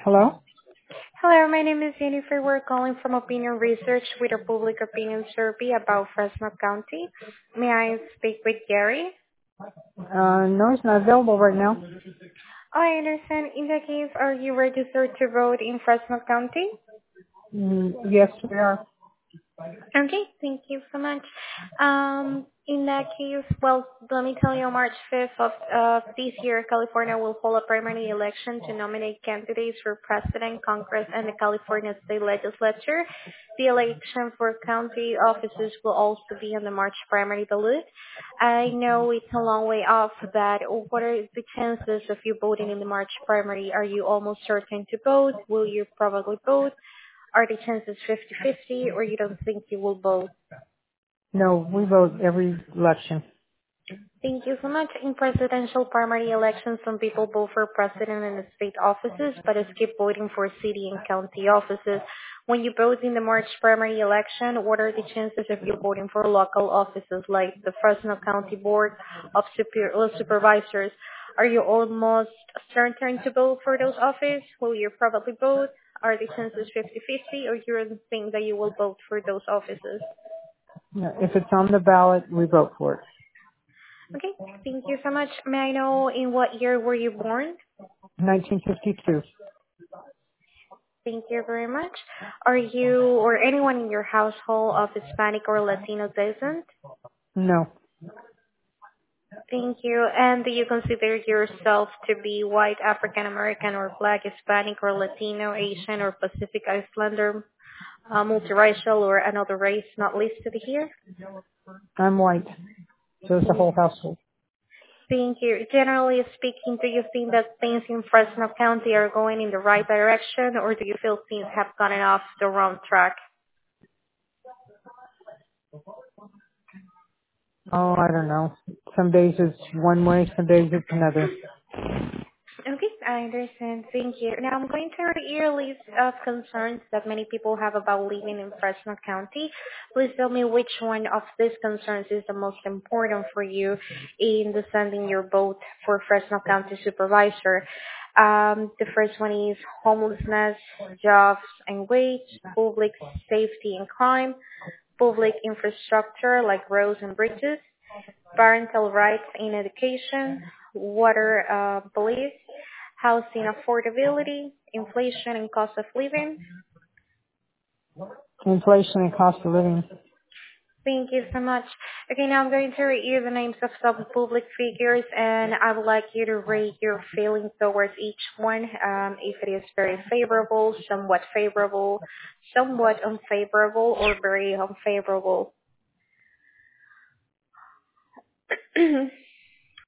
Hello? Hello, my name is Jennifer. We're calling from Opinion Research with a public opinion survey about Fresno County. May I speak with Gary? No, it's not available right now. I understand. In that case, are you registered to vote in Fresno County? Yes, we are. Okay, thank you so much. In that case, well, let me tell you, on March 5th of this year, California will hold a primary election to nominate candidates for president, Congress, and the California State Legislature. The election for county offices will also be on the March primary ballot. I know it's a long way off, but what are the chances of you voting in the March primary? Are you almost certain to vote? Will you probably vote? Are the chances 50-50, or you don't think you will vote? No, we vote every election. Thank you so much. In presidential primary elections, some people vote for president and state offices, but skip voting for city and county offices. When you vote in the March primary election, what are the chances of you voting for local offices like the Fresno County Board of Supervisors? Are you almost certain to vote for those offices? Will you probably vote? Are the chances 50-50, or you don't think that you will vote for those offices? No, if it's on the ballot, we vote for it. Okay, thank you so much. May I know in what year were you born? 1952. Thank you very much. Are you or anyone in your household of Hispanic or Latino descent? No, Thank you. And do you consider yourself to be white, African American, or Black, Hispanic, or Latino, Asian, or Pacific Islander, multiracial, or another race not listed here? I'm white. So is the whole household. Thank you. Generally speaking, do you think that things in Fresno County are going in the right direction, or do you feel things have gotten off the wrong track? Oh, I don't know. Some days it's one way, some days it's another. Okay, I understand. Thank you. Now I'm going to read you a list of concerns that many people have about living in Fresno County. Please tell me which one of these concerns is the most important for you in deciding your vote for Fresno County Supervisor. The first one is homelessness, jobs and wage, public safety and crime, public infrastructure like roads and bridges, parental rights in education, water police, housing affordability, inflation and cost of living. Inflation and cost of living. Thank you so much. Okay, now I'm going to read you the names of some public figures, and I would like you to rate your feelings towards each one. If it is very favorable, somewhat unfavorable, or very unfavorable.